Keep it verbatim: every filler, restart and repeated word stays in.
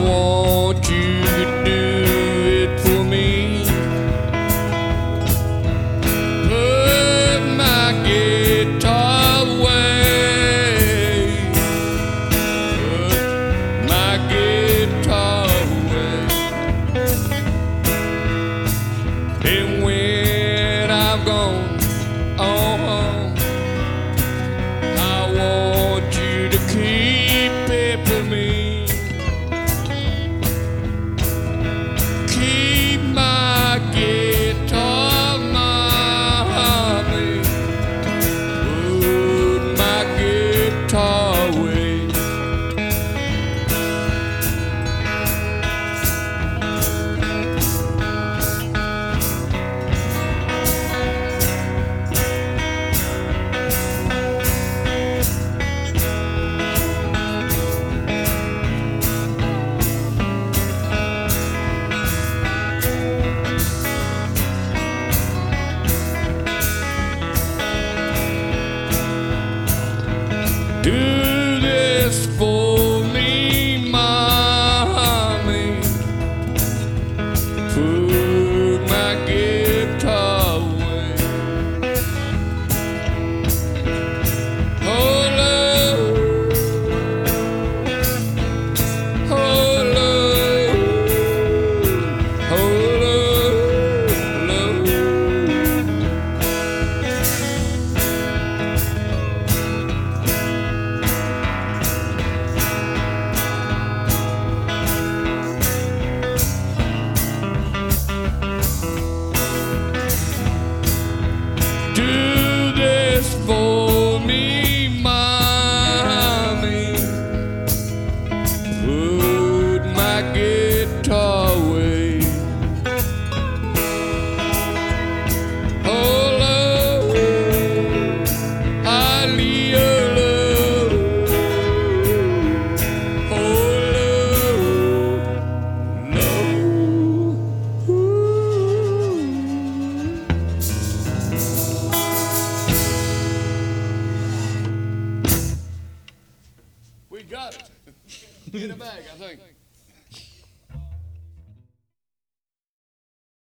want you to do it for me. Put my guitar away. Put my guitar away. And when I'm gone on home, I want you to keep it for me. Keep my guitar, mommy. Put my guitar away. Do this for me, mommy. Put my guitar away. Oh, love. Oh, love. Oh, love, love. Do this for me, mommy. Put my guitar away. Oh, love, I need your love. Oh, love, love. Ooh. We got it. In a bag, I think.